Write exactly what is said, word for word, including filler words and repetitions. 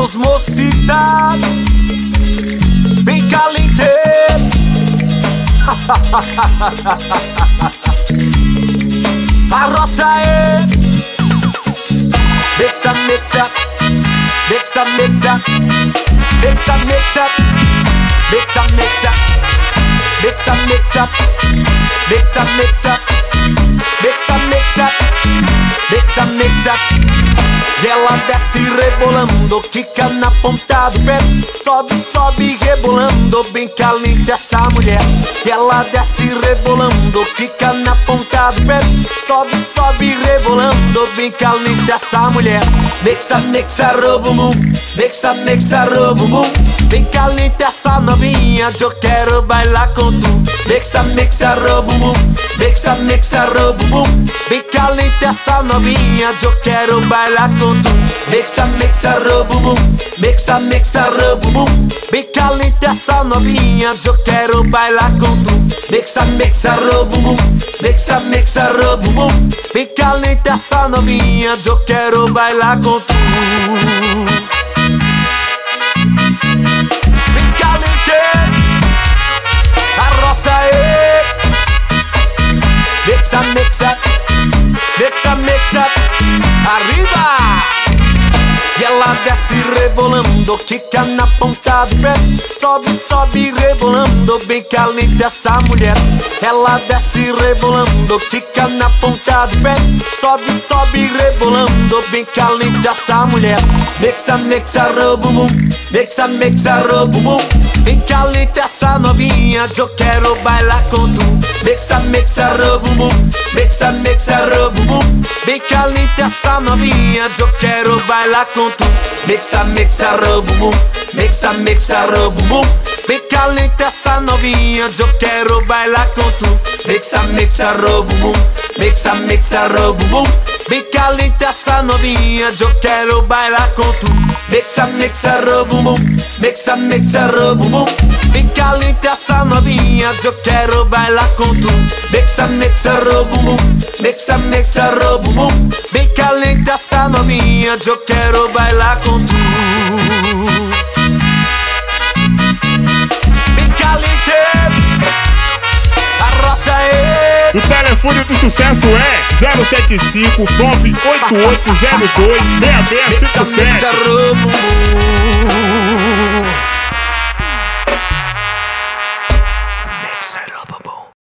Vamos, mocitas, bem caliente. Arroça aí, mixa, mixa, mixa, mixa, mixa, mixa, mixa, mixa, mixa, mixa, mixa, mixa, mixa, mixa, mixa, mixa. E ela desce rebolando, quica na ponta do pé. Sobe, sobe rebolando, bem caliente essa mulher. E ela desce rebolando, quica na ponta do pé. Sobe, sobe rebolando, bem caliente essa mulher. Mixa, mixa, robumum, mixa, mixa, robumum. Bem caliente essa novinha, eu quero bailar com tu. Mixa, mixa, robumum, mixa, mixa, robumum. Bem caliente essa novinha, eu quero bailar com tu. Mixa, mixa, robumum, mixa, mixa, robumum. Bem caliente essa novinha, eu quero bailar com tu. Mixa, mixa, robumum, mixa, mixa, robumum. Bem caliente essa novinha, eu quero bailar com tu. Bem caliente, arroça aí. Mixa, mixa, mixa, mixa, arriba! E ela desce rebolando, quica na ponta do pé. Sobe, sobe rebolando, bem caliente essa mulher. Ela desce rebolando, quica na ponta do pé. Sobe, sobe rebolando, bem caliente essa mulher. Mixa, mixa, robumum, mixa, mixa, robumum. Bem caliente essa novinha, eu quero bailar com tu. Mixa, mixa, robumum, mixa, mixa, robumum. Bem caliente essa novinha, eu quero bailar com tu. Mixa, mixa, robumum, mixa, mixa, robumum. Bem caliente essa novinha, eu quero bailar com tu. Mixa, mixa, robumum, mixa, mixa, robumum. Bem caliente essa novinha, eu quero bailar com tu. Mixa, mixa, robumum, mixa, mixa, robumum. Bem caliente essa novinha, eu quero bailar com tu. Mixa, mixa, robumum, mixa, mixa, robumum. Bem caliente essa novinha, eu quero bailar com tu. Bem caliente, arroça aí. O telefone do sucesso é zero sete cinco, nove oito oito zero dois, seis seis cinco sete. Mixa, mixa, robumum.